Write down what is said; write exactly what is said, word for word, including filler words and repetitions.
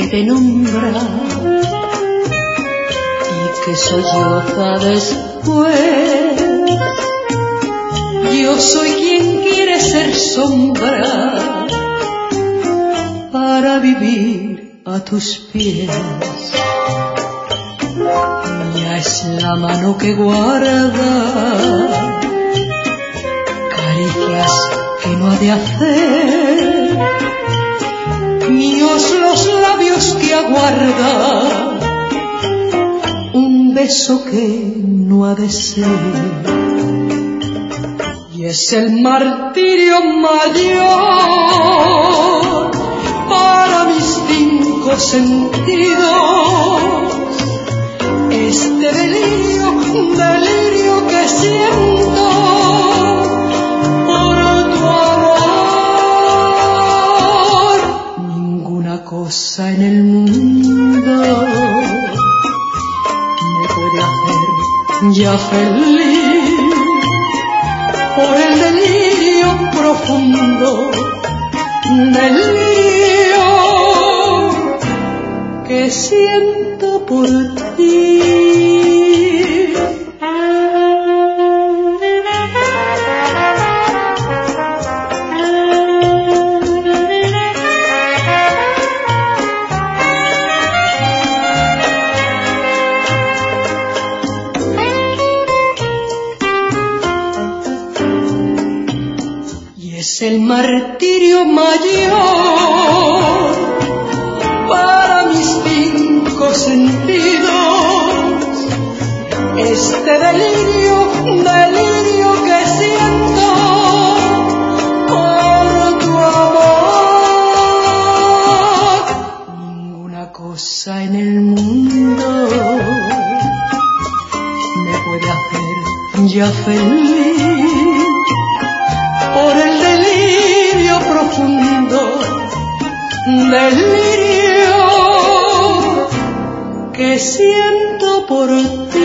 te nombra y que solloza después. Yo soy quien quiere ser sombra para vivir a tus pies. Mía es la mano que guarda caricias que no ha de hacer, míos los labios que aguardan un beso que no ha de ser. Y es el martirio mayor para mis cinco sentidos, este delirio, delirio que siento por tu amor. Ninguna cosa en el mundo me puede hacer ya feliz por el delirio profundo, delirio que siento por ti. Es el martirio mayor para mis cinco sentidos, este delirio, delirio que siento por tu amor. Ninguna cosa en el mundo me puede hacer ya feliz por el delirio profundo, delirio que siento por ti.